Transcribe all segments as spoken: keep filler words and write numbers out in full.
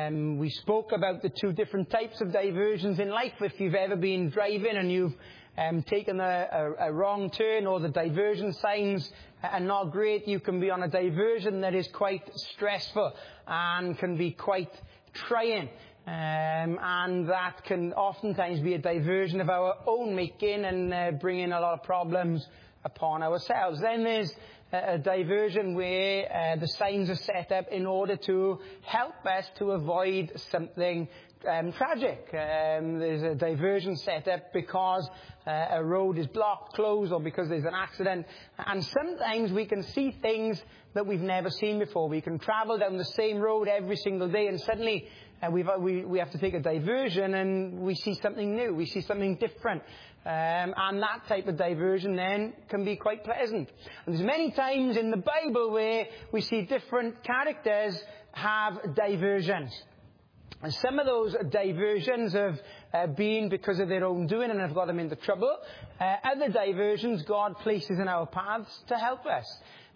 Um, we spoke about the two different types of diversions in life. If you've ever been driving and you've um, taken a, a, a wrong turn, or the diversion signs are not great, you can be on a diversion that is quite stressful and can be quite trying. Um, and that can oftentimes be a diversion of our own making and uh, bring in a lot of problems upon ourselves. Then there's a, a diversion where uh, the signs are set up in order to help us to avoid something um, tragic. Um, there's a diversion set up because uh, a road is blocked, closed, or because there's an accident. And sometimes we can see things that we've never seen before. We can travel down the same road every single day, and suddenly Uh, we've, uh, we, we have to take a diversion, and we see something new. We see something different. Um, and that type of diversion then can be quite pleasant. And there's many times in the Bible where we see different characters have diversions. And some of those diversions have uh, been because of their own doing and have got them into trouble. Uh, other diversions God places in our paths to help us.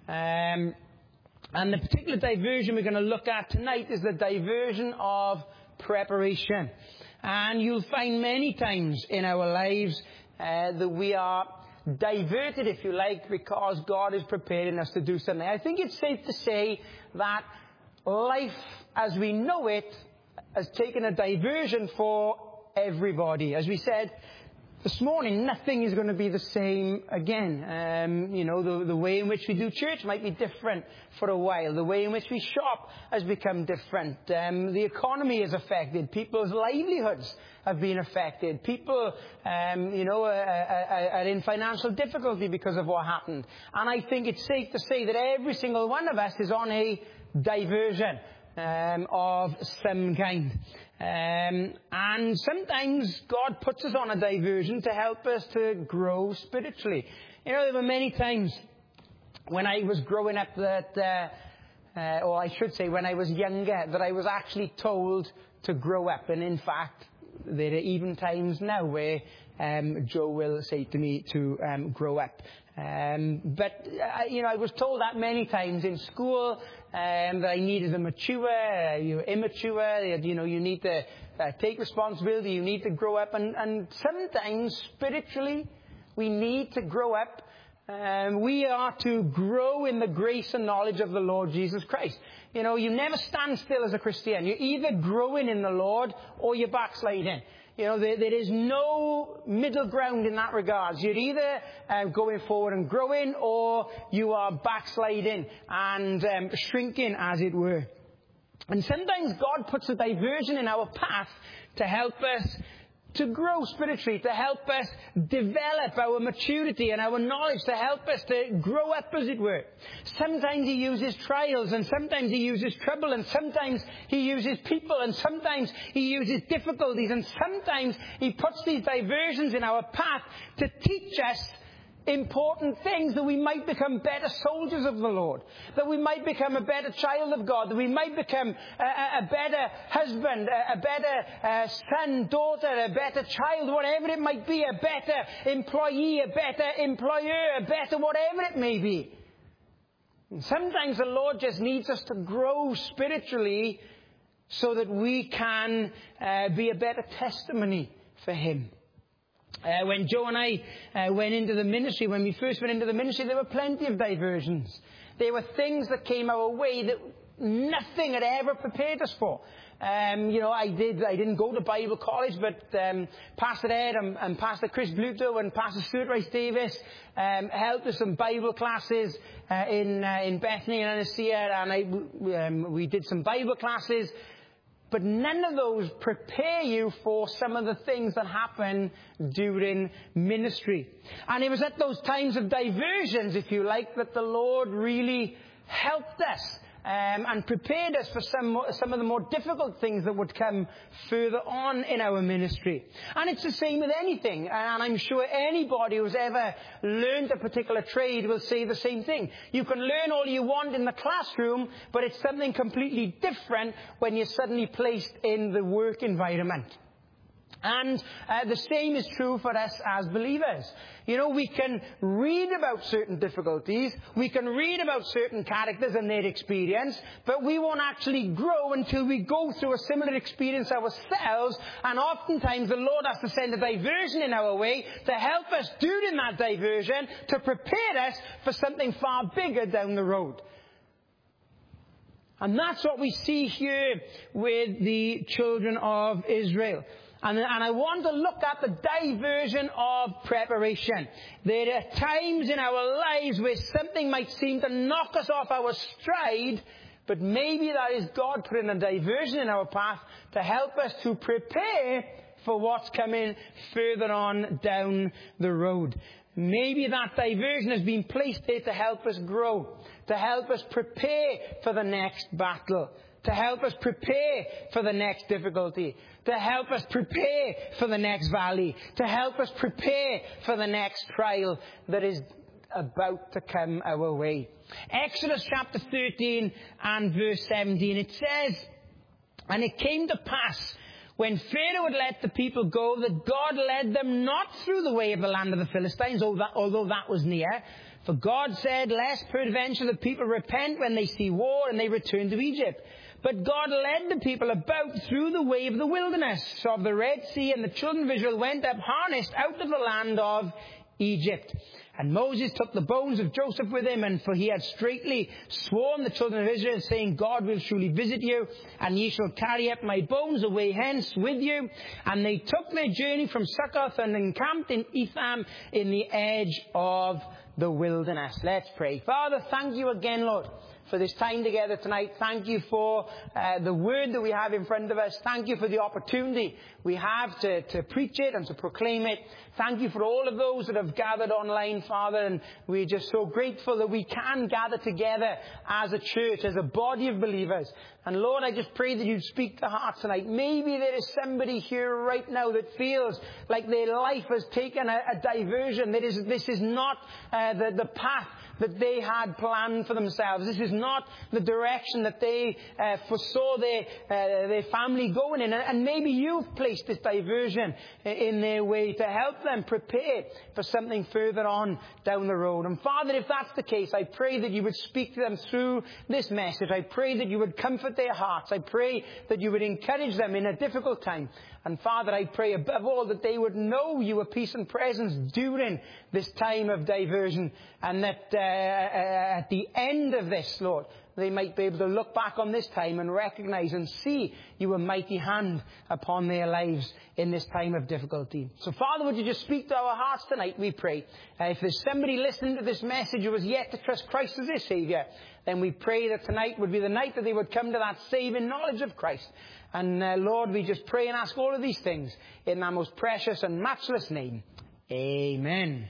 Um, And the particular diversion we're going to look at tonight is the diversion of preparation. And you'll find many times in our lives uh, that we are diverted, if you like, because God is preparing us to do something. I think it's safe to say that life as we know it has taken a diversion for everybody. As we said this morning, nothing is going to be the same again. Um, you know, the, the way in which we do church might be different for a while. The way in which we shop has become different. Um, the economy is affected. People's livelihoods have been affected. People, um, you know, are, are, are in financial difficulty because of what happened. And I think it's safe to say that every single one of us is on a diversion um, of some kind. Um, and sometimes God puts us on a diversion to help us to grow spiritually. You know, there were many times when I was growing up that, uh, uh, or I should say when I was younger, that I was actually told to grow up. And in fact, there are even times now where um, Joe will say to me to um, grow up. Um, but, uh, you know, I was told that many times in school, um, that I needed to mature, uh, you're immature, you know, you need to uh, take responsibility, you need to grow up. And, and sometimes, spiritually, we need to grow up. Um, we are to grow in the grace and knowledge of the Lord Jesus Christ. You know, you never stand still as a Christian. You're either growing in the Lord or you're backsliding. You know, there, there is no middle ground in that regard. You're either uh, going forward and growing, or you are backsliding and um, shrinking, as it were. And sometimes God puts a diversion in our path to help us to grow spiritually, to help us develop our maturity and our knowledge, to help us to grow up, as it were. Sometimes He uses trials, and sometimes He uses trouble, and sometimes He uses people, and sometimes He uses difficulties, and sometimes He puts these diversions in our path to teach us important things, that we might become better soldiers of the Lord, that we might become a better child of God, that we might become a, a better husband, a, a better uh, son, daughter, a better child, whatever it might be, a better employee, a better employer, a better whatever it may be. And sometimes the Lord just needs us to grow spiritually so that we can uh, be a better testimony for Him. Uh, when Joe and I uh, went into the ministry, when we first went into the ministry, there were plenty of diversions. There were things that came our way that nothing had ever prepared us for. Um, you know, I did. I didn't go to Bible college, but um, Pastor Ed and, and Pastor Chris Bluto and Pastor Stuart Rice Davis um, helped us some Bible classes uh, in uh, in Bethany and Annecia, and I, um, we did some Bible classes. But none of those prepare you for some of the things that happen during ministry. And it was at those times of diversions, if you like, that the Lord really helped us um, and prepared us for some some of the more difficult things that would come further on in our ministry. And it's the same with anything. And I'm sure anybody who's ever learned a particular trade will say the same thing. You can learn all you want in the classroom, but it's something completely different when you're suddenly placed in the work environment. And uh, the same is true for us as believers. You know, we can read about certain difficulties, we can read about certain characters and their experience, but we won't actually grow until we go through a similar experience ourselves. And oftentimes the Lord has to send a diversion in our way to help us during that diversion, to prepare us for something far bigger down the road. And that's what we see here with the children of Israel. And, and I want to look at the diversion of preparation. There are times in our lives where something might seem to knock us off our stride, but maybe that is God putting a diversion in our path to help us to prepare for what's coming further on down the road. Maybe that diversion has been placed there to help us grow, to help us prepare for the next battle, to help us prepare for the next difficulty, to help us prepare for the next valley, to help us prepare for the next trial that is about to come our way. Exodus chapter thirteen and verse seventeen, it says, "And it came to pass, when Pharaoh had let the people go, that God led them not through the way of the land of the Philistines, although that was near. For God said, lest peradventure the people repent when they see war and they return to Egypt. But God led the people about through the way of the wilderness of the Red Sea, and the children of Israel went up harnessed out of the land of Egypt. And Moses took the bones of Joseph with him, and for he had straitly sworn the children of Israel, saying, God will surely visit you, and ye shall carry up my bones away hence with you. And they took their journey from Succoth and encamped in Etham in the edge of the wilderness." Let's pray. Father, thank you again, Lord, for this time together tonight. Thank you for uh, the word that we have in front of us. Thank you for the opportunity we have to, to preach it and to proclaim it. Thank you for all of those that have gathered online, Father, and we're just so grateful that we can gather together as a church, as a body of believers. And Lord, I just pray that you'd speak to hearts tonight. Maybe there is somebody here right now that feels like their life has taken a, a diversion. That is, this is not uh, the, the path that they had planned for themselves. This is not the direction that they uh, foresaw their, uh, their family going in. And maybe you've placed this diversion in their way to help them prepare for something further on down the road. And Father, if that's the case, I pray that you would speak to them through this message. I pray that you would comfort their hearts. I pray that you would encourage them in a difficult time. And Father, I pray above all that they would know your peace and presence during this time of diversion, and that uh, uh, at the end of this, Lord, they might be able to look back on this time and recognize and see your mighty hand upon their lives in this time of difficulty. So Father, would you just speak to our hearts tonight, we pray. Uh, if there's somebody listening to this message who has yet to trust Christ as their Saviour, then we pray that tonight would be the night that they would come to that saving knowledge of Christ. And uh, Lord, we just pray and ask all of these things in that most precious and matchless name. Amen.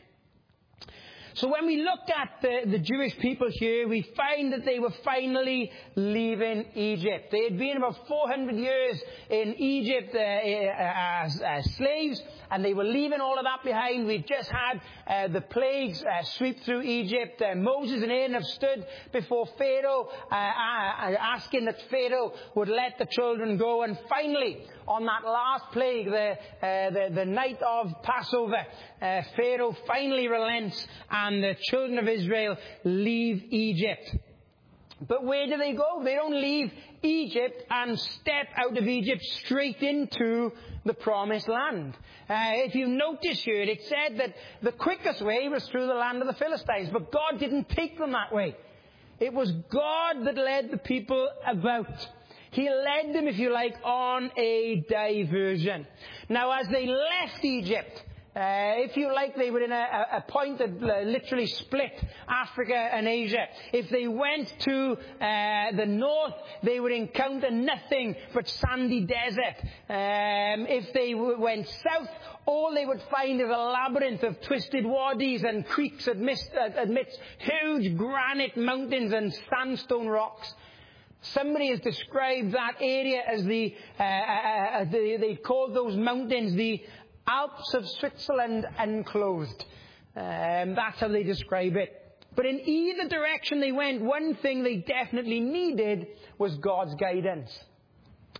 So when we look at the, the Jewish people here, we find that they were finally leaving Egypt. They had been about four hundred years in Egypt uh, as, as slaves, and they were leaving all of that behind. We've just had uh, the plagues uh, sweep through Egypt. Uh, Moses and Aaron have stood before Pharaoh, uh, asking that Pharaoh would let the children go. And finally, on that last plague, the, uh, the, the night of Passover, uh, Pharaoh finally relents, and the children of Israel leave Egypt. But where do they go? They don't leave Egypt and step out of Egypt straight into the promised land. Uh, if you notice here, it said that the quickest way was through the land of the Philistines, but God didn't take them that way. It was God that led the people about. He led them, if you like, on a diversion. Now, as they left Egypt, Uh, if you like, they were in a, a point that uh, literally split Africa and Asia. If they went to uh, the north, they would encounter nothing but sandy desert. Um, if they w- went south, all they would find is a labyrinth of twisted wadis and creeks amidst, uh, amidst huge granite mountains and sandstone rocks. Somebody has described that area as the, uh, uh, the they called those mountains the Alps of Switzerland enclosed. Um, that's how they describe it. But in either direction they went, one thing they definitely needed was God's guidance.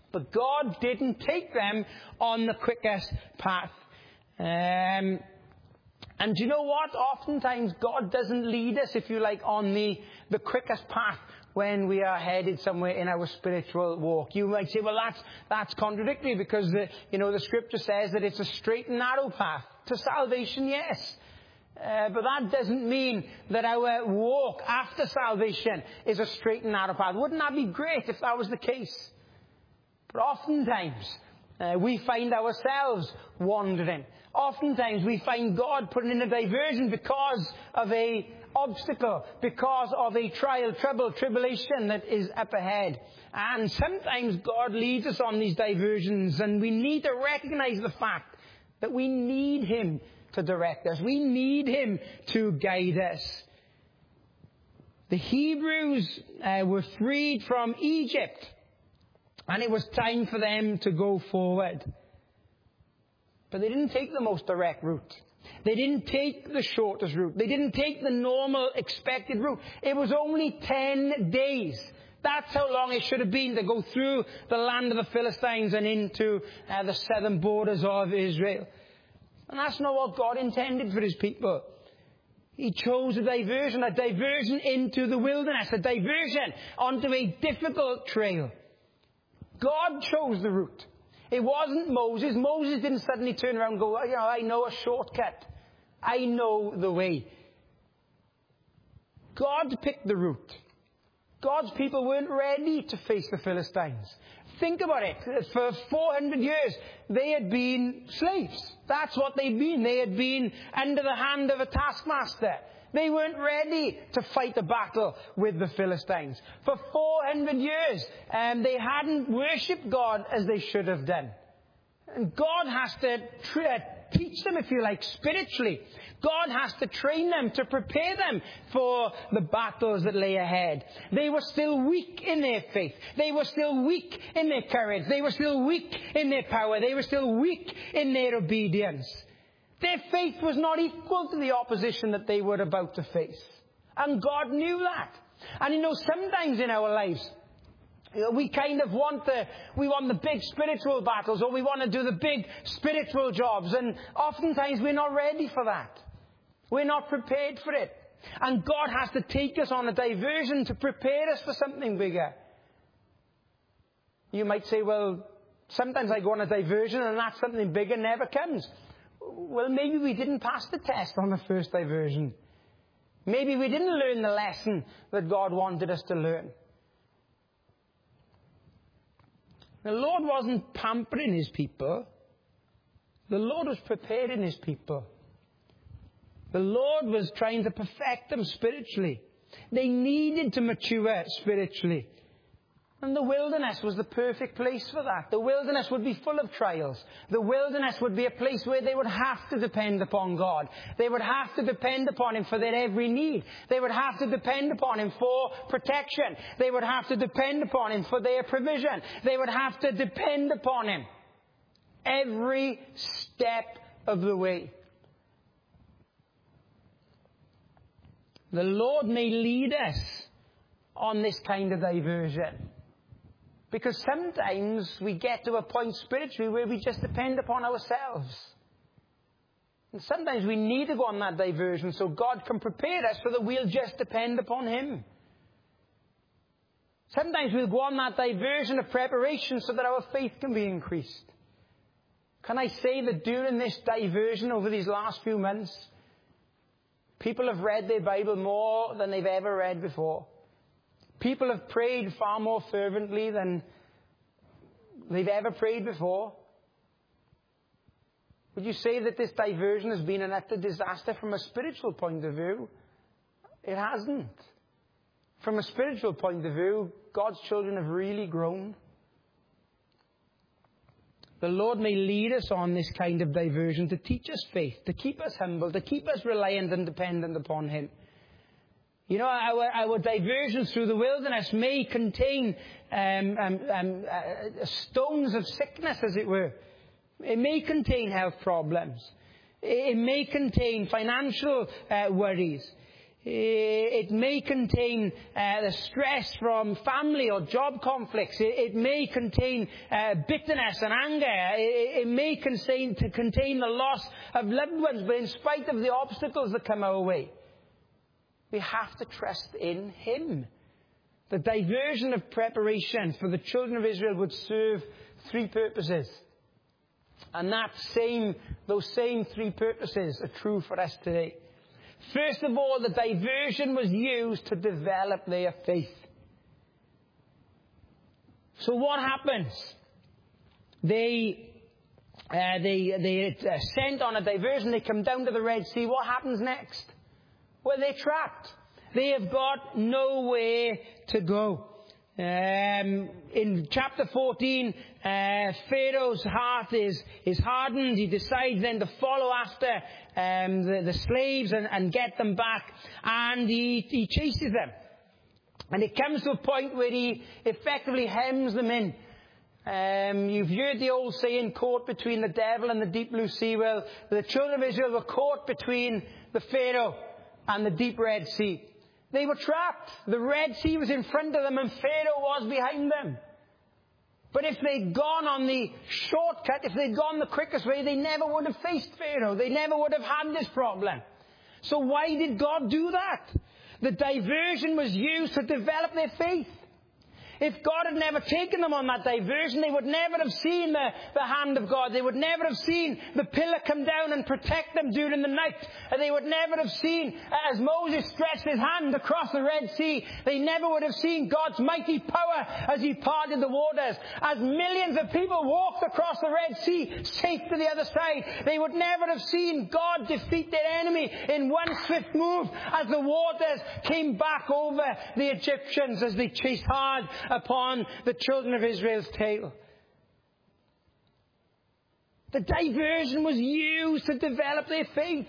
But God didn't take them on the quickest path. Um, and do you know what? Oftentimes God doesn't lead us, if you like, on the, the quickest path when we are headed somewhere in our spiritual walk. You might say, well, that's, that's contradictory because the, you know, the scripture says that it's a straight and narrow path to salvation, yes. Uh, but that doesn't mean that our walk after salvation is a straight and narrow path. Wouldn't that be great if that was the case? But oftentimes, uh, we find ourselves wandering. Oftentimes, we find God putting in a diversion because of a obstacle, because of a trial, trouble, tribulation that is up ahead. And sometimes God leads us on these diversions, and we need to recognize the fact that we need Him to direct us. We need Him to guide us. The Hebrews uh, were freed from Egypt, and it was time for them to go forward. But they didn't take the most direct route. They didn't take the shortest route. They didn't take the normal expected route. It was only ten days. That's how long it should have been to go through the land of the Philistines and into uh, the southern borders of Israel. And that's not what God intended for His people. He chose a diversion, a diversion into the wilderness, a diversion onto a difficult trail. God chose the route. It wasn't Moses. Moses didn't suddenly turn around and go, you know, I know a shortcut. I know the way. God picked the route. God's people weren't ready to face the Philistines. Think about it. For four hundred years, they had been slaves. That's what they'd been. They had been under the hand of a taskmaster. They weren't ready to fight the battle with the Philistines. For four hundred years, um, they hadn't worshipped God as they should have done. And God has to tra- teach them, if you like, spiritually. God has to train them to prepare them for the battles that lay ahead. They were still weak in their faith. They were still weak in their courage. They were still weak in their power. They were still weak in their obedience. Their faith was not equal to the opposition that they were about to face. And God knew that. And you know, sometimes in our lives, you know, we kind of want the, we want the big spiritual battles, or we want to do the big spiritual jobs. And oftentimes we're not ready for that. We're not prepared for it. And God has to take us on a diversion to prepare us for something bigger. You might say, well, sometimes I go on a diversion and that something bigger never comes. Well, maybe we didn't pass the test on the first diversion. Maybe we didn't learn the lesson that God wanted us to learn. The Lord wasn't pampering His people. The Lord was preparing His people. The Lord was trying to perfect them spiritually. They needed to mature spiritually. And the wilderness was the perfect place for that. The wilderness would be full of trials. The wilderness would be a place where they would have to depend upon God. They would have to depend upon Him for their every need. They would have to depend upon Him for protection. They would have to depend upon Him for their provision. They would have to depend upon Him every step of the way. The Lord may lead us on this kind of diversion. Because sometimes we get to a point spiritually where we just depend upon ourselves. And sometimes we need to go on that diversion so God can prepare us so that we'll just depend upon Him. Sometimes we'll go on that diversion of preparation so that our faith can be increased. Can I say that during this diversion over these last few months, people have read their Bible more than they've ever read before. People have prayed far more fervently than they've ever prayed before. Would you say that this diversion has been an utter disaster from a spiritual point of view? It hasn't. From a spiritual point of view, God's children have really grown. The Lord may lead us on this kind of diversion to teach us faith, to keep us humble, to keep us reliant and dependent upon Him. You know, our, our diversions through the wilderness may contain um, um, um, uh, stones of sickness, as it were. It may contain health problems. It may contain financial uh, worries. It may contain uh, the stress from family or job conflicts. It, it may contain uh, bitterness and anger. It, it may contain, to contain the loss of loved ones. But in spite of the obstacles that come our way, we have to trust in Him. The diversion of preparation for the children of Israel would serve three purposes. And that same, those same three purposes are true for us today. First of all, the diversion was used to develop their faith. So what happens? They, uh, they, they uh, sent on a diversion. They come down to the Red Sea. What happens next? Well, they're trapped. They have got nowhere to go. Um, in chapter fourteen, uh, Pharaoh's heart is, is hardened. He decides then to follow after um, the, the slaves and, and get them back. And he, he chases them. And it comes to a point where he effectively hems them in. Um, you've heard the old saying, caught between the devil and the deep blue sea. Well, the children of Israel were caught between the Pharaoh and the deep Red Sea. They were trapped. The Red Sea was in front of them and Pharaoh was behind them. But if they'd gone on the shortcut, if they'd gone the quickest way, they never would have faced Pharaoh. They never would have had this problem. So why did God do that? The diversion was used to develop their faith. If God had never taken them on that diversion, they would never have seen the, the hand of God. They would never have seen the pillar come down and protect them during the night. And they would never have seen, as Moses stretched his hand across the Red Sea, they never would have seen God's mighty power as He parted the waters. As millions of people walked across the Red Sea, safe to the other side, they would never have seen God defeat their enemy in one swift move as the waters came back over the Egyptians as they chased hard upon the children of Israel's tail. The diversion was used to develop their faith.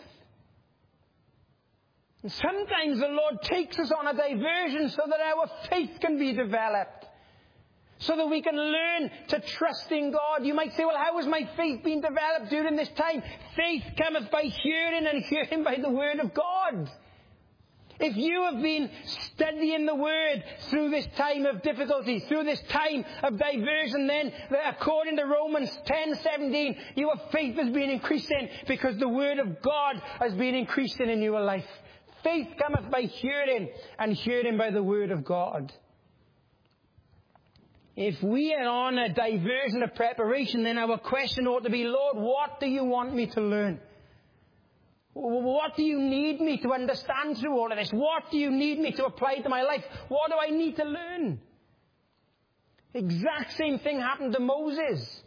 And sometimes the Lord takes us on a diversion so that our faith can be developed. So that we can learn to trust in God. You might say, well, how has my faith been developed during this time? Faith cometh by hearing, and hearing by the word of God. If you have been studying the Word through this time of difficulty, through this time of diversion, then according to Romans ten seventeen, your faith has been increasing because the Word of God has been increasing in your life. Faith cometh by hearing, and hearing by the Word of God. If we are on a diversion of preparation, then our question ought to be, Lord, what do you want me to learn? What do you need me to understand through all of this? What do you need me to apply to my life? What do I need to learn? The exact same thing happened to Moses.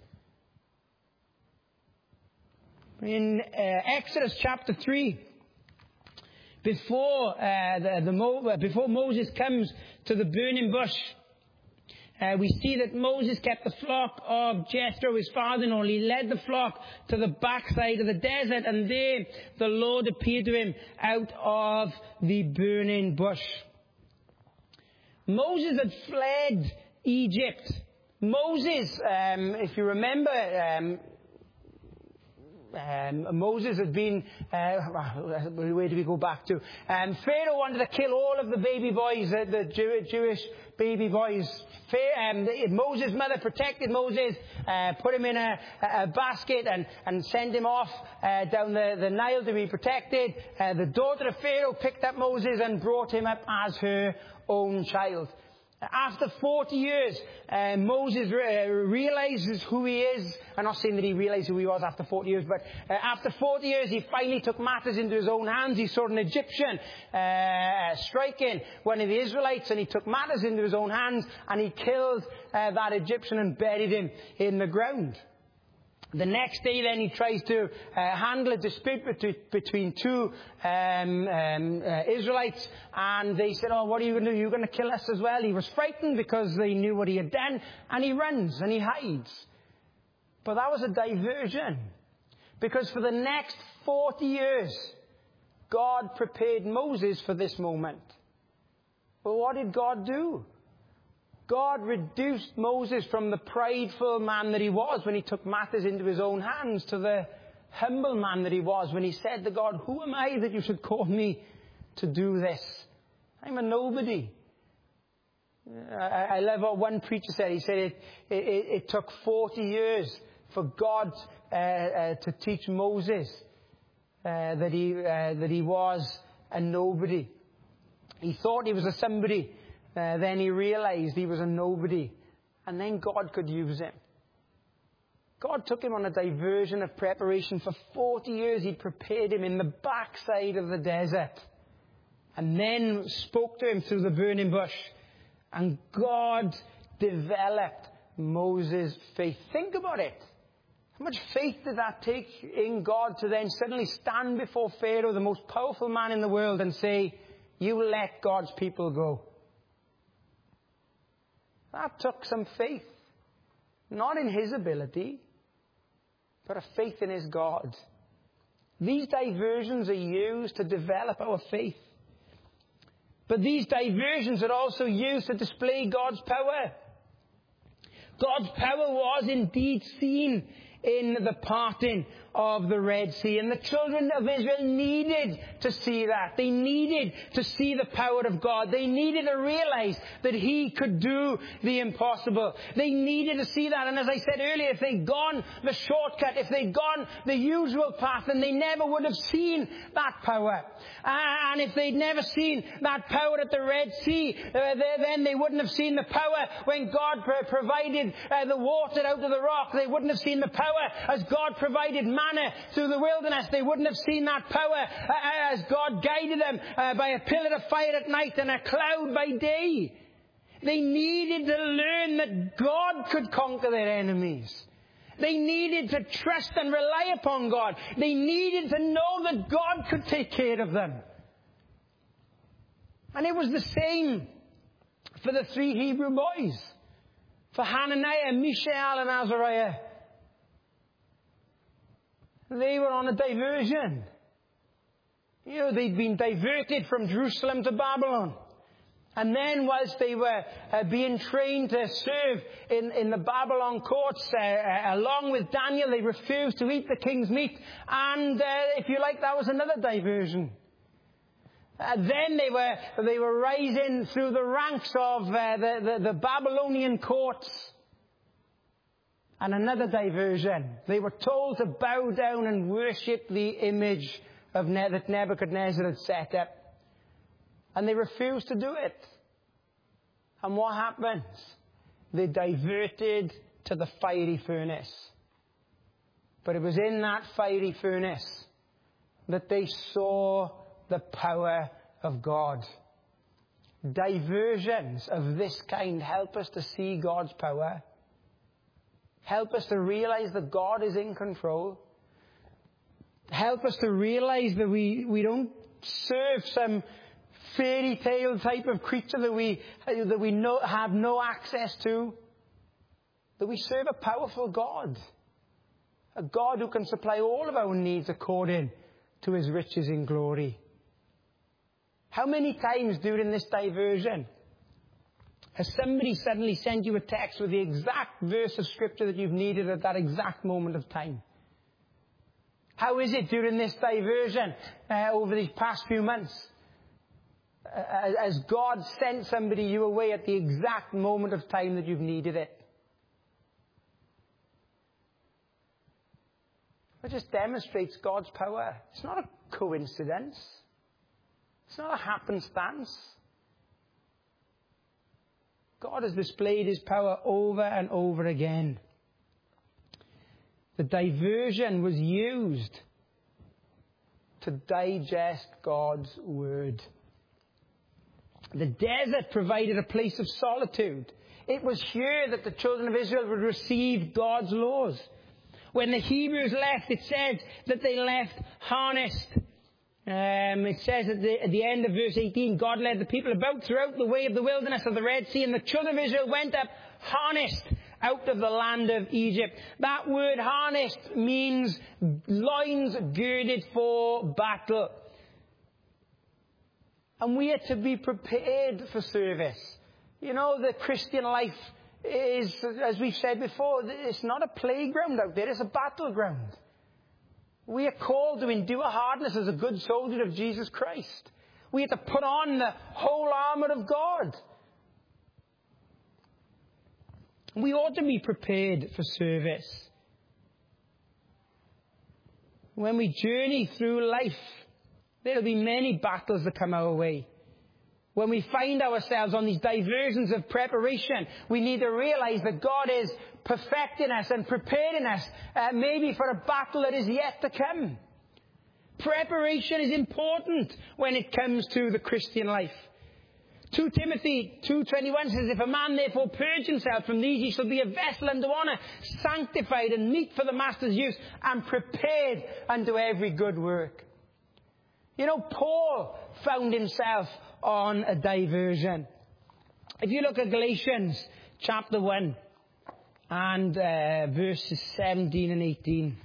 In uh, Exodus chapter three, before, uh, the, the Mo- before Moses comes to the burning bush, Uh, we see that Moses kept the flock of Jethro, his father-in-law. He led the flock to the backside of the desert, and there the Lord appeared to him out of the burning bush. Moses had fled Egypt. Moses, um, if you remember, um, Um, Moses had been, uh, where do we go back to? Um, Pharaoh wanted to kill all of the baby boys, uh, the Jew- Jewish baby boys. Pharaoh, um, the, Moses' mother protected Moses, uh, put him in a, a basket and, and sent him off uh, down the, the Nile to be protected. Uh, the daughter of Pharaoh picked up Moses and brought him up as her own child. After forty years, uh, Moses re- realizes who he is. I'm not saying that he realized who he was after forty years, but uh, after forty years, he finally took matters into his own hands. He saw an Egyptian uh, striking one of the Israelites, and he took matters into his own hands, and he killed uh, that Egyptian and buried him in the ground. The next day, then, he tries to uh, handle a dispute between two um, um, uh, Israelites, and they said, oh, what are you going to do? You're going to kill us as well? He was frightened because they knew what he had done, and he runs and he hides. But that was a diversion, because for the next forty years, God prepared Moses for this moment. Well, what did God do? God reduced Moses from the prideful man that he was when he took matters into his own hands to the humble man that he was when he said to God, who am I that you should call me to do this? I'm a nobody. I, I love what one preacher said. He said it, it, it took forty years for God uh, uh, to teach Moses uh, that he uh, that he was a nobody. He thought he was a somebody. Uh, then he realized he was a nobody. And then God could use him. God took him on a diversion of preparation. For forty years He'd prepared him in the backside of the desert. And then spoke to him through the burning bush. And God developed Moses' faith. Think about it. How much faith did that take in God to then suddenly stand before Pharaoh, the most powerful man in the world, and say, you let God's people go? That took some faith. Not in his ability, but a faith in his God. These diversions are used to develop our faith. But these diversions are also used to display God's power. God's power was indeed seen in the parting of the Red Sea. And the children of Israel needed to see that. They needed to see the power of God. They needed to realize that He could do the impossible. They needed to see that. And as I said earlier, if they'd gone the shortcut, if they'd gone the usual path, then they never would have seen that power. And if they'd never seen that power at the Red Sea, uh, then they wouldn't have seen the power when God provided uh, the water out of the rock. They wouldn't have seen the power as God provided manna through the wilderness. They wouldn't have seen that power uh, as God guided them uh, by a pillar of fire at night and a cloud by day. They needed to learn that God could conquer their enemies. They needed to trust and rely upon God. They needed to know that God could take care of them. And it was the same for the three Hebrew boys. For Hananiah, Mishael, and Azariah. They were on a diversion. You know, they'd been diverted from Jerusalem to Babylon. And then whilst they were uh, being trained to serve in, in the Babylon courts, uh, uh, along with Daniel, they refused to eat the king's meat. And uh, if you like, that was another diversion. Uh, then they were they were rising through the ranks of uh, the, the, the Babylonian courts. And another diversion. They were told to bow down and worship the image of ne- that Nebuchadnezzar had set up. And they refused to do it. And what happens? They diverted to the fiery furnace. But it was in that fiery furnace that they saw the power of God. Diversions of this kind help us to see God's power. Help us to realize that God is in control. Help us to realize that we, we don't serve some fairy tale type of creature that we that we know, have no access to. That we serve a powerful God. A God who can supply all of our needs according to His riches in glory. How many times during this diversion has somebody suddenly sent you a text with the exact verse of Scripture that you've needed at that exact moment of time? How is it during this diversion uh, over these past few months? Uh, as God sent somebody you away at the exact moment of time that you've needed it? It just demonstrates God's power. It's not a coincidence. It's not a happenstance. God has displayed His power over and over again. The diversion was used to digest God's word. The desert provided a place of solitude. It was here that the children of Israel would receive God's laws. When the Hebrews left, it says that they left harnessed. Um, it says at the, at the end of verse eighteen, God led the people about throughout the way of the wilderness of the Red Sea, and the children of Israel went up harnessed out of the land of Egypt. That word harnessed means loins girded for battle. And we are to be prepared for service. You know, the Christian life is, as we've said before, it's not a playground out there, it's a battleground. We are called to endure hardness as a good soldier of Jesus Christ. We have to put on the whole armour of God. We ought to be prepared for service. When we journey through life, there will be many battles that come our way. When we find ourselves on these diversions of preparation, we need to realize that God is perfecting us and preparing us uh, maybe for a battle that is yet to come. Preparation is important when it comes to the Christian life. Second Timothy two twenty-one says, if a man therefore purge himself from these, he shall be a vessel unto honour, sanctified and meet for the master's use, and prepared unto every good work. You know, Paul found himself on a diversion. If you look at Galatians chapter one and uh, verses seventeen and eighteen.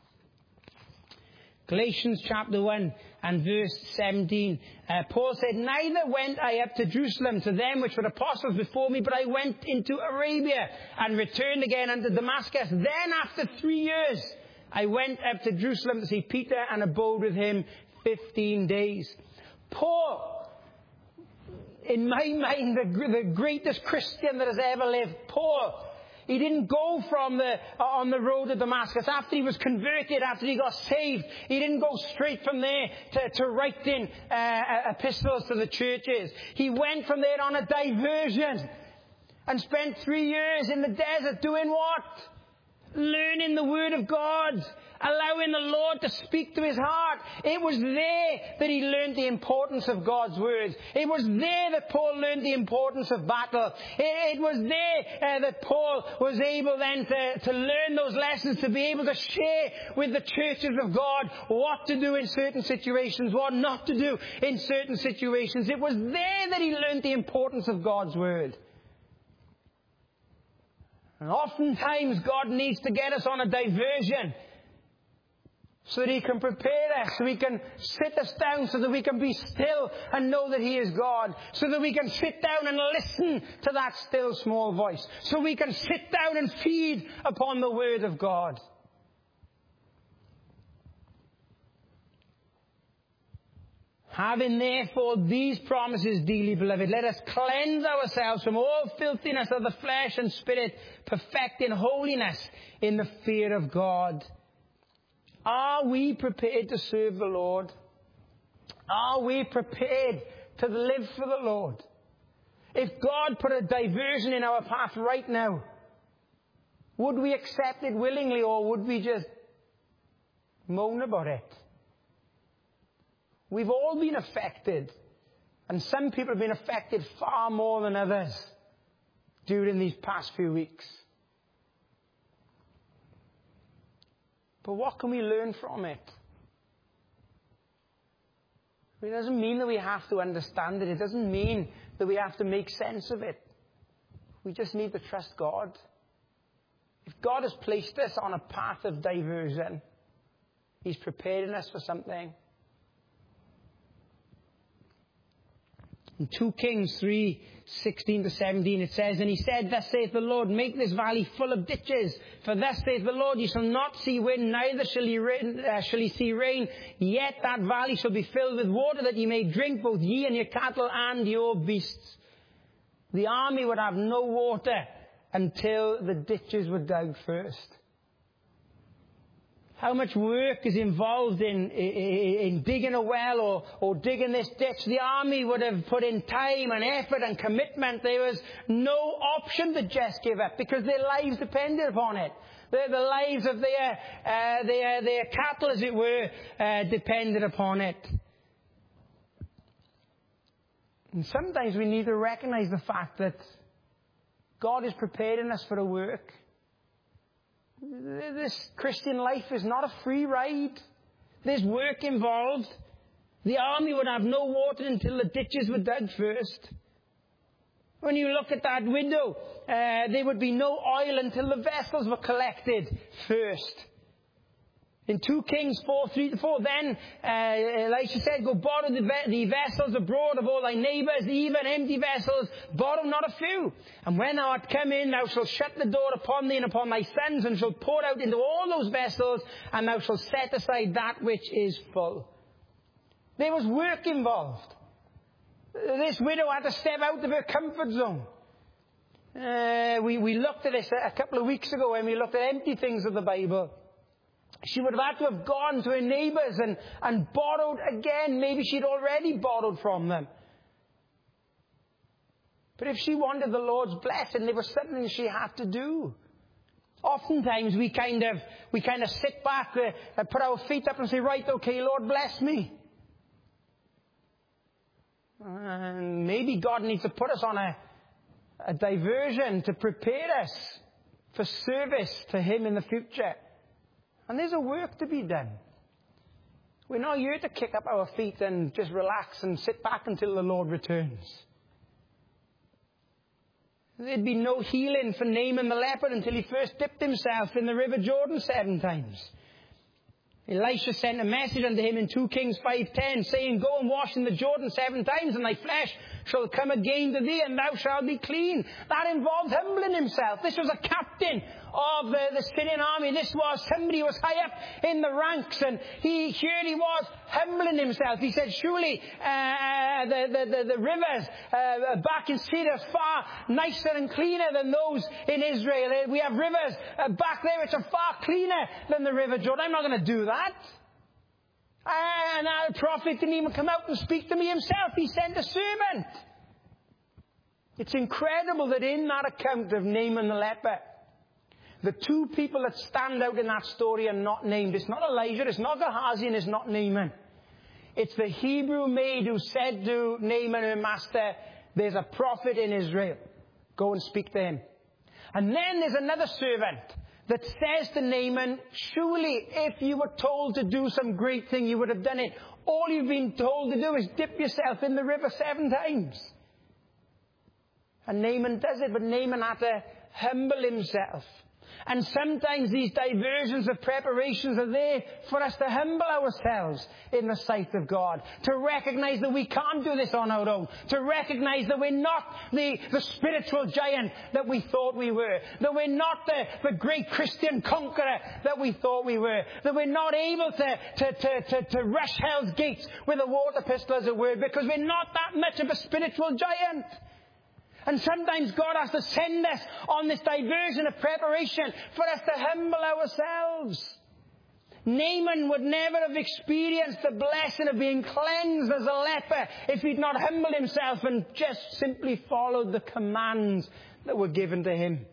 Galatians chapter one and verse seventeen. Uh, Paul said, neither went I up to Jerusalem to them which were apostles before me, but I went into Arabia and returned again unto Damascus. Then after three years I went up to Jerusalem to see Peter and abode with him fifteen days. Paul, in my mind, the, the greatest Christian that has ever lived, Paul, he didn't go from the, uh, on the road to Damascus. After he was converted, after he got saved, he didn't go straight from there to, to writing uh, epistles to the churches. He went from there on a diversion and spent three years in the desert doing what? Learning the Word of God, allowing the Lord to speak to his heart. It was there that he learned the importance of God's Word. It was there that Paul learned the importance of battle. It, it was there uh, that Paul was able then to, to learn those lessons, to be able to share with the churches of God what to do in certain situations, what not to do in certain situations. It was there that he learned the importance of God's Word. And oftentimes God needs to get us on a diversion so that he can prepare us, so he can sit us down, so that we can be still and know that he is God, so that we can sit down and listen to that still small voice, so we can sit down and feed upon the Word of God. Having therefore these promises, dearly beloved, let us cleanse ourselves from all filthiness of the flesh and spirit, perfecting holiness in the fear of God. Are we prepared to serve the Lord? Are we prepared to live for the Lord? If God put a diversion in our path right now, would we accept it willingly, or would we just moan about it? We've all been affected, and some people have been affected far more than others during these past few weeks. But what can we learn from it? It doesn't mean that we have to understand it. It doesn't mean that we have to make sense of it. We just need to trust God. If God has placed us on a path of diversion, he's preparing us for something. In Second Kings three, sixteen to seventeen, it says, and he said, thus saith the Lord, make this valley full of ditches. For thus saith the Lord, ye shall not see wind, neither shall ye, rain, uh, shall ye see rain. Yet that valley shall be filled with water, that ye may drink, both ye and your cattle and your beasts. The army would have no water until the ditches were dug first. How much work is involved in, in, in digging a well or, or digging this ditch? The army would have put in time and effort and commitment. There was no option to just give up, because their lives depended upon it. The, the lives of their, uh, their, their cattle, as it were, uh, depended upon it. And sometimes we need to recognize the fact that God is preparing us for a work. This Christian life is not a free ride. There's work involved. The army would have no water until the ditches were dug first. When you look at that widow, uh, there would be no oil until the vessels were collected first. In Second Kings four, three to four, then uh, Elisha said, go borrow the, ve- the vessels abroad of all thy neighbours, even empty vessels, borrow not a few. And when thou art come in, thou shalt shut the door upon thee and upon thy sons, and shalt pour out into all those vessels, and thou shalt set aside that which is full. There was work involved. This widow had to step out of her comfort zone. Uh, we, we looked at this a couple of weeks ago when we looked at empty things of the Bible. She would have had to have gone to her neighbours and, and borrowed again. Maybe she'd already borrowed from them. But if she wanted the Lord's blessing, there was something she had to do. Oftentimes we kind of we kind of sit back, uh, put our feet up and say, right, okay, Lord, bless me. And maybe God needs to put us on a, a diversion to prepare us for service to Him in the future. And there's a work to be done. We're not here to kick up our feet and just relax and sit back until the Lord returns. There'd be no healing for Naaman the leper until he first dipped himself in the river Jordan seven times. Elisha sent a message unto him in two Kings five ten, saying, go and wash in the Jordan seven times, and thy flesh shall come again to thee, and thou shalt be clean. That involved humbling himself. This was a captain of the, the Syrian army. This was somebody who was high up in the ranks, and he here he was humbling himself. He said, surely uh, the, the, the, the rivers uh, back in Syria are far nicer and cleaner than those in Israel. We have rivers uh, back there which are far cleaner than the river Jordan. I'm not going to do that. And our prophet didn't even come out and speak to me himself. He sent a servant. It's incredible that in that account of Naaman the leper, the two people that stand out in that story are not named. It's not Elijah, it's not Gehazi, and it's not Naaman. It's the Hebrew maid who said to Naaman, her master, there's a prophet in Israel. Go and speak to him. And then there's another servant that says to Naaman, surely if you were told to do some great thing, you would have done it. All you've been told to do is dip yourself in the river seven times. And Naaman does it, but Naaman had to humble himself. And sometimes these diversions of preparations are there for us to humble ourselves in the sight of God. To recognize that we can't do this on our own. To recognize that we're not the, the spiritual giant that we thought we were. That we're not the, the great Christian conqueror that we thought we were. That we're not able to, to, to, to, to rush hell's gates with a water pistol, as it were, because we're not that much of a spiritual giant. And sometimes God has to send us on this diversion of preparation for us to humble ourselves. Naaman would never have experienced the blessing of being cleansed as a leper if he'd not humbled himself and just simply followed the commands that were given to him.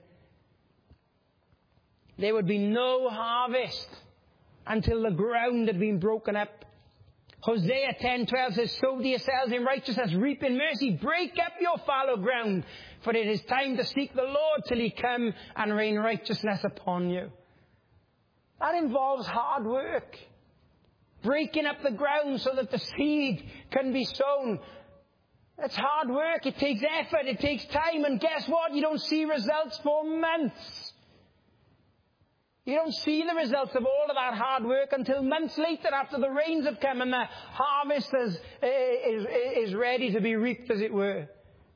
There would be no harvest until the ground had been broken up. Hosea ten twelve says, sow to yourselves in righteousness, reap in mercy, break up your fallow ground, for it is time to seek the Lord till He come and rain righteousness upon you. That involves hard work. Breaking up the ground so that the seed can be sown. That's hard work. It takes effort. It takes time. And guess what? You don't see results for months. You don't see the results of all of that hard work until months later, after the rains have come and the harvest is, is, is ready to be reaped, as it were.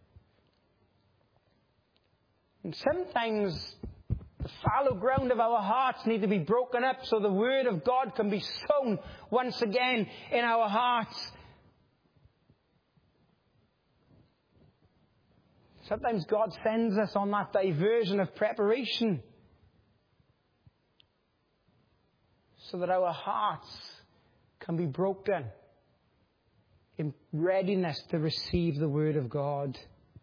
And sometimes the fallow ground of our hearts need to be broken up so the Word of God can be sown once again in our hearts. Sometimes God sends us on that diversion of preparation so that our hearts can be broken in readiness to receive the Word of God.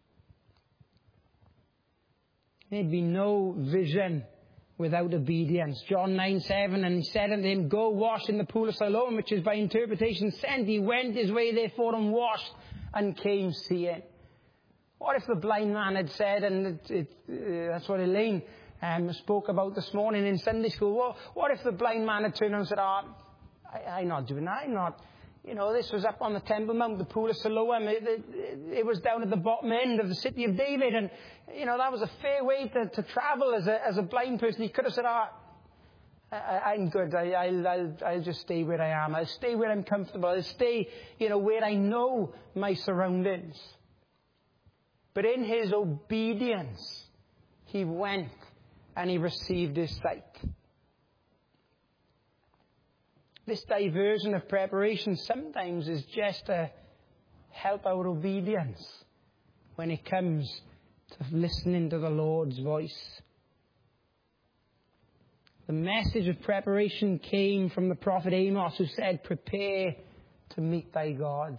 There'd be no vision without obedience. John nine seven, and he said unto him, go wash in the pool of Siloam, which is by interpretation sent. He went his way therefore and washed and came seeing. What if the blind man had said, and it, it, uh, that's what Elaine Um, spoke about this morning in Sunday school. Well, what if the blind man had turned around and said, oh, I, I'm not doing that. I'm not, you know, this was up on the Temple Mount, the Pool of Siloam. It, it, it was down at the bottom end of the city of David. And, you know, that was a fair way to, to travel as a, as a blind person. He could have said, oh, I, I'm good. I, I'll, I'll, I'll just stay where I am. I'll stay where I'm comfortable. I'll stay, you know, where I know my surroundings. But in his obedience, he went and he received his sight. This diversion of preparation sometimes is just a help our obedience when it comes to listening to the Lord's voice. The message of preparation came from the prophet Amos, who said, prepare to meet thy God.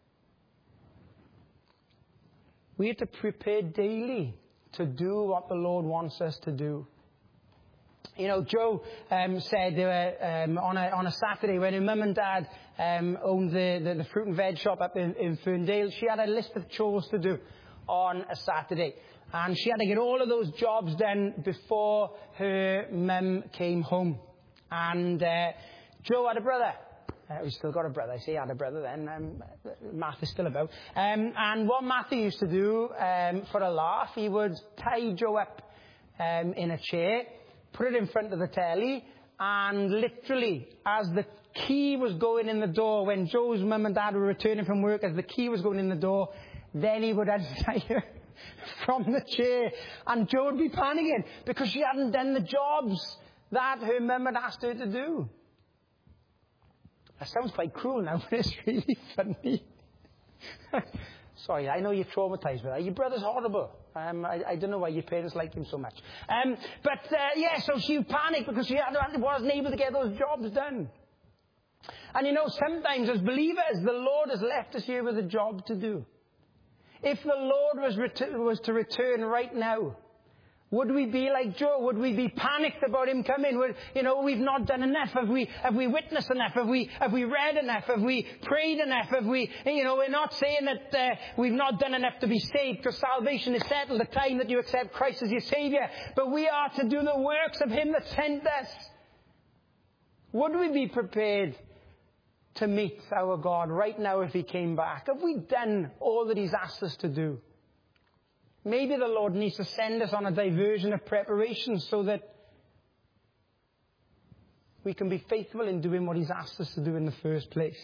We have to prepare daily to do what the Lord wants us to do. You know, Joe um, said uh, um, on, a, on a Saturday when her mum and dad um, owned the, the, the fruit and veg shop up in, in Ferndale, she had a list of chores to do on a Saturday. And she had to get all of those jobs done before her mum came home. And uh, Joe had a brother. Uh, we still got a brother. I say he had a brother then. Um, math is still about. Um, and what Matthew used to do um, for a laugh, he would tie Joe up um, in a chair, put it in front of the telly, and literally, as the key was going in the door, when Joe's mum and dad were returning from work, as the key was going in the door, then he would untie her from the chair. And Joe would be panicking because she hadn't done the jobs that her mum had asked her to do. That sounds quite cruel now, but it's really funny. Sorry, I know you're traumatized with that. Your brother's horrible. Um, I, I don't know why your parents like him so much. Um, but, uh, yeah, so she panicked because she had, wasn't able to get those jobs done. And, you know, sometimes as believers, the Lord has left us here with a job to do. If the Lord was, ret- was to return right now, would we be like Joe? Would we be panicked about him coming? Would, you know, we've not done enough. Have we, have we witnessed enough? Have we, have we read enough? Have we prayed enough? Have we, you know, we're not saying that uh, we've not done enough to be saved, because salvation is settled the time that you accept Christ as your Savior. But we are to do the works of Him that sent us. Would we be prepared to meet our God right now if He came back? Have we done all that He's asked us to do? Maybe the Lord needs to send us on a diversion of preparation so that we can be faithful in doing what He's asked us to do in the first place.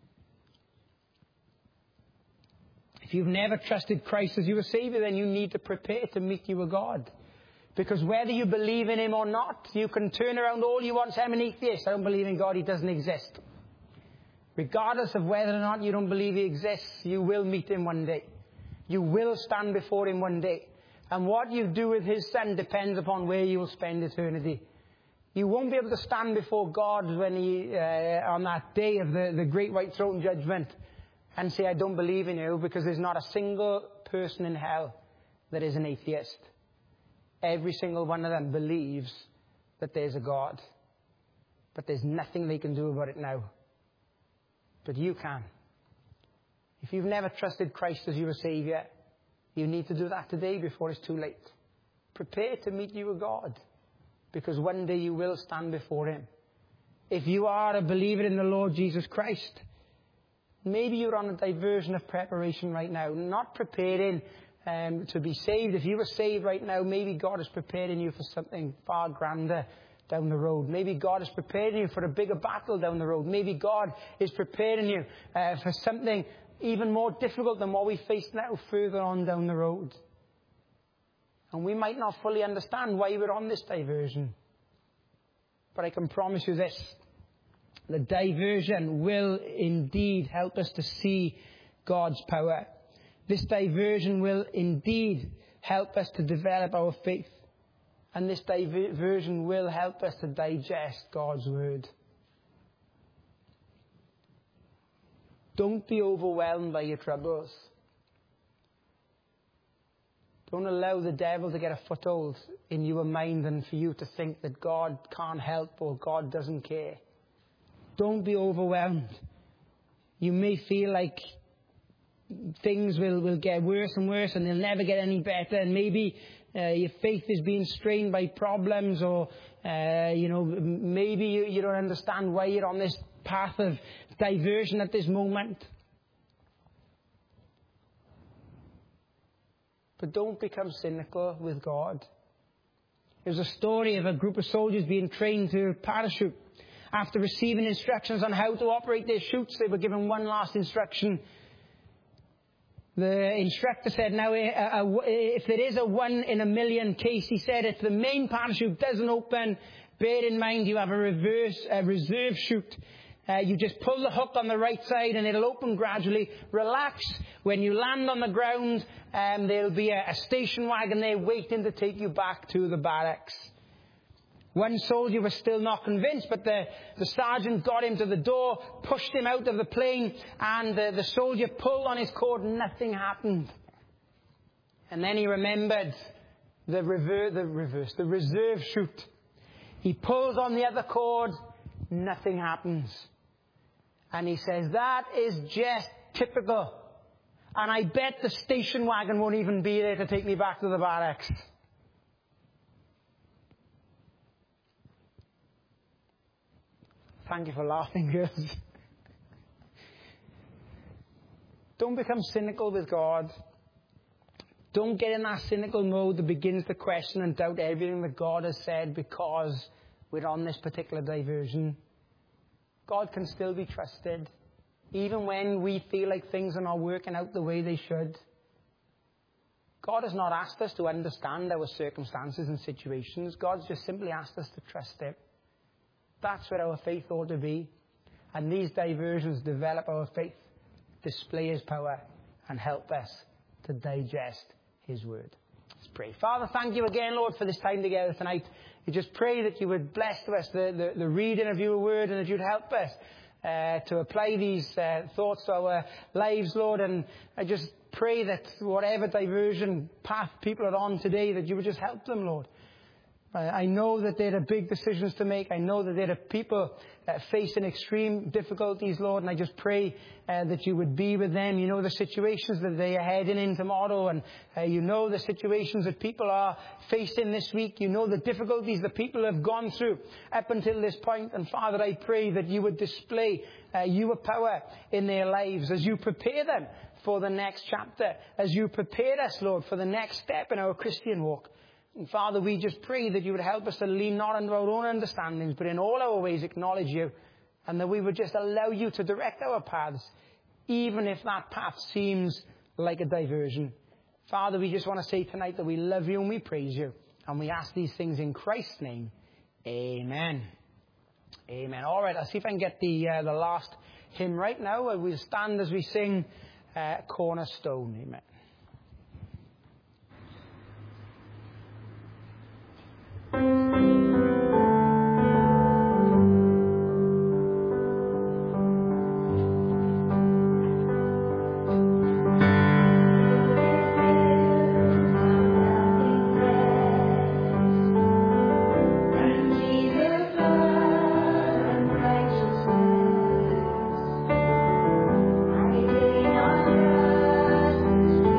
If you've never trusted Christ as your Savior, then you need to prepare to meet your God. Because whether you believe in Him or not, you can turn around all you want. Say, I'm an atheist. I don't believe in God. He doesn't exist. Regardless of whether or not you don't believe He exists, you will meet Him one day. You will stand before Him one day. And what you do with His Son depends upon where you will spend eternity. You won't be able to stand before God when He, uh, on that day of the, the great white throne judgment and say, I don't believe in you, because there's not a single person in hell that is an atheist. Every single one of them believes that there's a God. But there's nothing they can do about it now. But you can. If you've never trusted Christ as your Savior, you need to do that today before it's too late. Prepare to meet your God, because one day you will stand before Him. If you are a believer in the Lord Jesus Christ, maybe you're on a diversion of preparation right now, not preparing um, to be saved. If you were saved right now, maybe God is preparing you for something far grander down the road. Maybe God is preparing you for a bigger battle down the road. Maybe God is preparing you uh, for something even more difficult than what we face now further on down the road. And we might not fully understand why we're on this diversion. But I can promise you this. The diversion will indeed help us to see God's power. This diversion will indeed help us to develop our faith. And this diversion will help us to digest God's Word. Don't be overwhelmed by your troubles. Don't allow the devil to get a foothold in your mind and for you to think that God can't help or God doesn't care. Don't be overwhelmed. You may feel like things will, will get worse and worse and they'll never get any better, and maybe uh, your faith is being strained by problems, or uh, you know, maybe you, you don't understand why you're on this path of diversion at this moment. But don't become cynical with God. There's a story of a group of soldiers being trained to parachute. After receiving instructions on how to operate their chutes, they were given one last instruction. The instructor said, now, if there is a one in a million case, he said, if the main parachute doesn't open, bear in mind you have a reverse, a reserve chute. Uh, you just pull the hook on the right side and it'll open gradually. Relax. When you land on the ground, um, there'll be a, a station wagon there waiting to take you back to the barracks. One soldier was still not convinced, but the, the sergeant got him to the door, pushed him out of the plane, and the, the soldier pulled on his cord. Nothing happened. And then he remembered the, rever- the reverse, the reserve chute. He pulls on the other cord. Nothing happens. And he says, that is just typical. And I bet the station wagon won't even be there to take me back to the barracks. Thank you for laughing, girls. Don't become cynical with God. Don't get in that cynical mode that begins to question and doubt everything that God has said because we're on this particular diversion. God can still be trusted, even when we feel like things are not working out the way they should. God has not asked us to understand our circumstances and situations. God's just simply asked us to trust Him. That's where our faith ought to be. And these diversions develop our faith, display His power, and help us to digest His word. Let's pray. Father, thank you again, Lord, for this time together tonight. We just pray that you would bless to us the, the, the reading of your word and that you'd help us uh, to apply these uh, thoughts to our lives, Lord. And I just pray that whatever diversion path people are on today, that you would just help them, Lord. I know that there are big decisions to make. I know that there are people uh, facing extreme difficulties, Lord, and I just pray uh, that you would be with them. You know the situations that they are heading in tomorrow, and uh, you know the situations that people are facing this week. You know the difficulties that people have gone through up until this point. And Father, I pray that you would display uh, your power in their lives as you prepare them for the next chapter, as you prepare us, Lord, for the next step in our Christian walk. And Father, we just pray that you would help us to lean not on our own understandings, but in all our ways acknowledge you, and that we would just allow you to direct our paths, even if that path seems like a diversion. Father, we just want to say tonight that we love you and we praise you, and we ask these things in Christ's name. Amen. Amen. All right, I'll see if I can get the uh, the last hymn right now. We'll stand as we sing uh, Cornerstone. Amen. Thank you.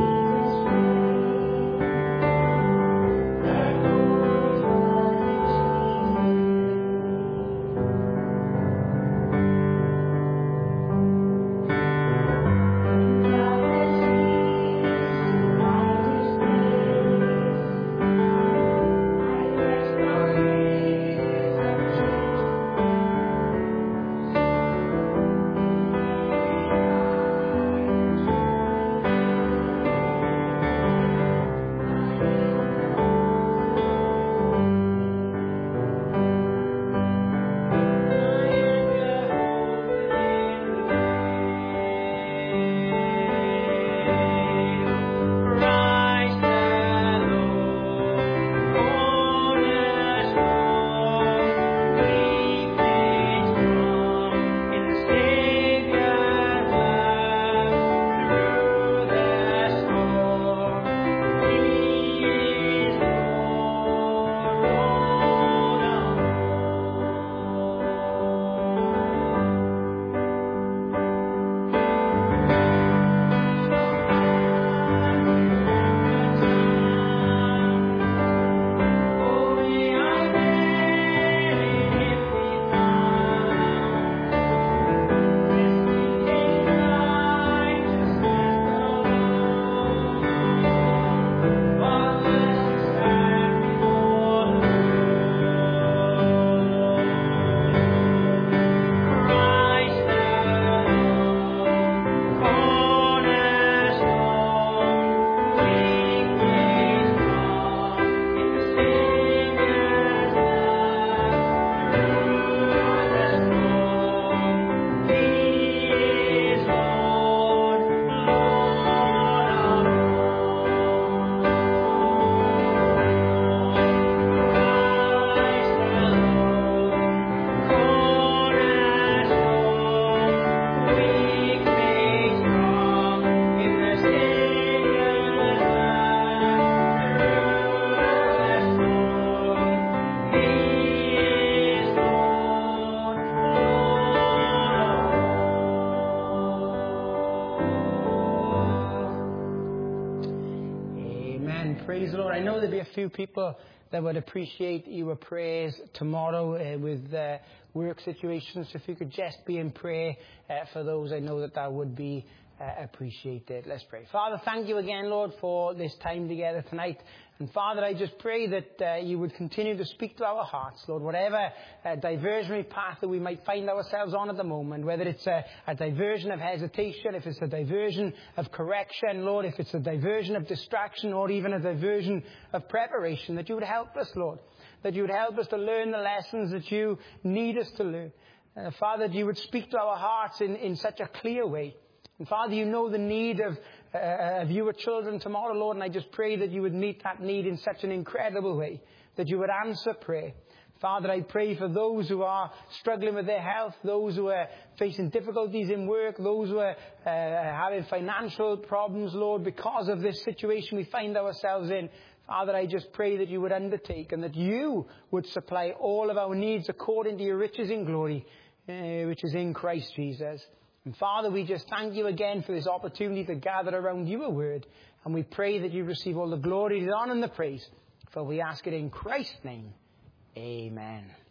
praise the Lord. I know there'll be a few people that would appreciate your prayers tomorrow uh, with uh, work situations. If you could just be in prayer uh, for those, I know that that would be uh, appreciated. Let's pray. Father, thank you again, Lord, for this time together tonight. And Father, I just pray that uh, you would continue to speak to our hearts, Lord, whatever uh, diversionary path that we might find ourselves on at the moment, whether it's a, a diversion of hesitation, if it's a diversion of correction, Lord, if it's a diversion of distraction, or even a diversion of preparation, that you would help us, Lord, that you would help us to learn the lessons that you need us to learn. Uh, Father, that you would speak to our hearts in, in such a clear way. And Father, you know the need of, uh, of your children tomorrow, Lord, and I just pray that you would meet that need in such an incredible way, that you would answer prayer. Father, I pray for those who are struggling with their health, those who are facing difficulties in work, those who are uh, having financial problems, Lord, because of this situation we find ourselves in. Father, I just pray that you would undertake and that you would supply all of our needs according to your riches in glory, uh, which is in Christ Jesus. And Father, we just thank you again for this opportunity to gather around your word. And we pray that you receive all the glory, the honor and the praise. For we ask it in Christ's name. Amen.